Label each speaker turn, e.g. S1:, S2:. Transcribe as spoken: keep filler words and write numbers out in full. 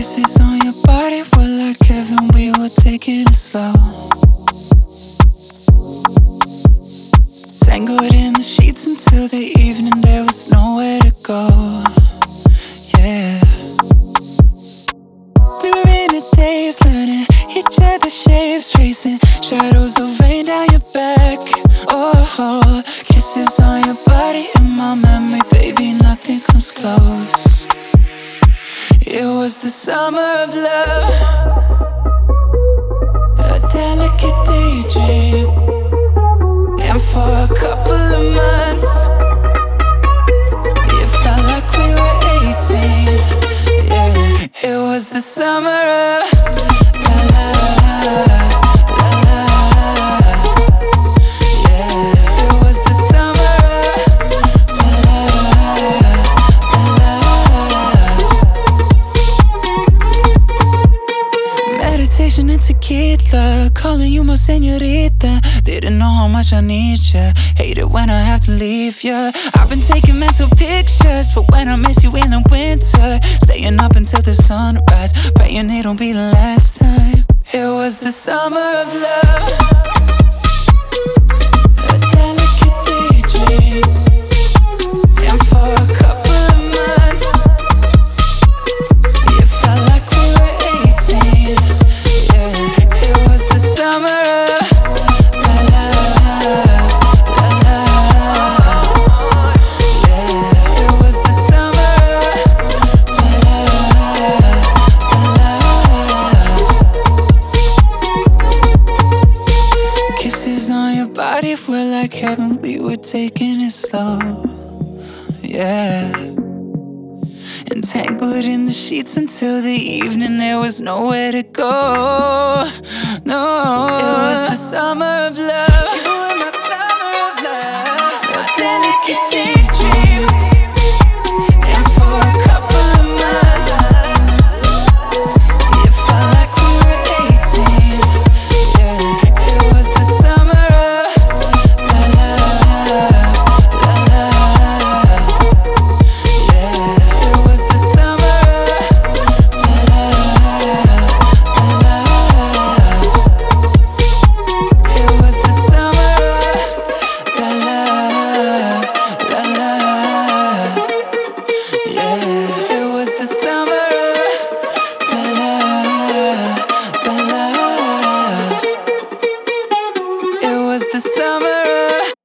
S1: Kisses on your body were like heaven, we were taking it slow. Tangled in the sheets until the evening, there was nowhere to go. Yeah. We were in a daze, learning each other's shapes, tracing shadows of rain down your back. Oh, kisses on your body in my memory, baby, nothing comes close. It was the summer of love, a delicate daydream. And for a couple of months, it felt like we were eighteen. Yeah, it was the summer of la la la la. Yeah, it was the summer of la la la. Meditation and tequila, calling you my señorita. Didn't know how much I need ya. Hate it when I have to leave ya. I've been taking mental pictures for when I miss you in the winter. Staying up until the sunrise, praying it don't be the last time. It was the summer of love, a delicate daydream. And for a couple of months, it felt like we were eighteen. Yeah, it was the summer of body were like heaven, we were taking it slow. Yeah. Entangled in the sheets until the evening, there was nowhere to go. No, it was the summer of love. You were my summer of love, a delicate daydream. And for a couple of months, it felt like we were eighteen. Yeah, it was the summer. The summer